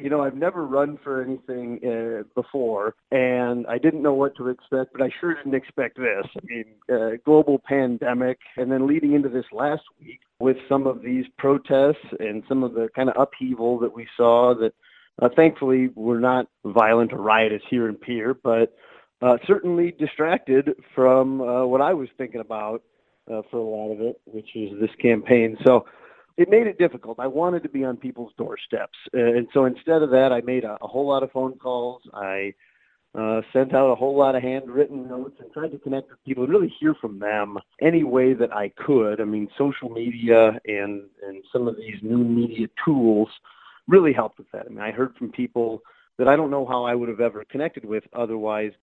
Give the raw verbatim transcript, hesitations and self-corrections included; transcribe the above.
You know, I've never run for anything uh, before, and I didn't know what to expect, but I sure didn't expect this. I mean, uh, global pandemic, and then leading into this last week with some of these protests and some of the kind of upheaval that we saw that uh, thankfully were not violent or riotous here in Pierre, but uh, certainly distracted from uh, what I was thinking about uh, for a lot of it, which is this campaign. So it made it difficult. I wanted to be on people's doorsteps. Uh, and so instead of that, I made a, a whole lot of phone calls. I uh, sent out a whole lot of handwritten notes and tried to connect with people and really hear from them any way that I could. I mean, social media and, and some of these new media tools really helped with that. I mean, I heard from people that I don't know how I would have ever connected with otherwise.